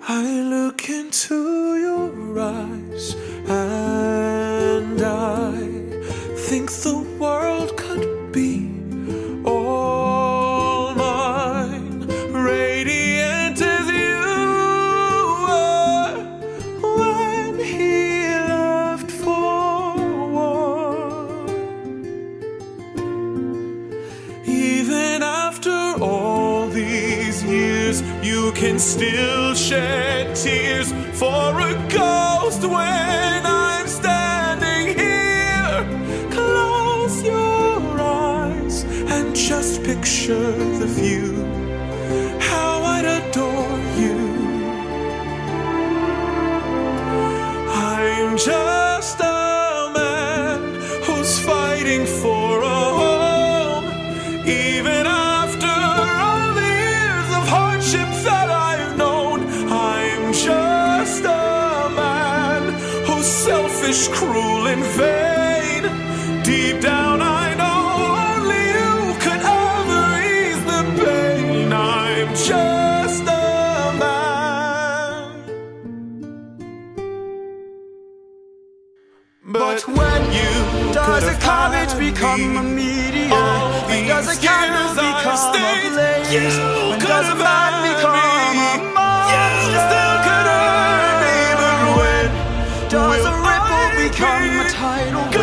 I look into your eyes and I think the world could be all mine, radiant as you were when he left for war. Even after all these years, you can still shed tears for a ghost when I'm standing here. Close your eyes and just picture the view, how I'd adore you. I'm just a man who's fighting for a home, even after all the years of hardship that I've known. I'm just a man who's selfish, cruel, and vain. Deep down I know only you could ever ease the pain. I'm just a man. But when you does a comet become a meteor? When does a candle become a blaze? When does a man become a monster? You still could hurt me, but when does a ripple become a tidal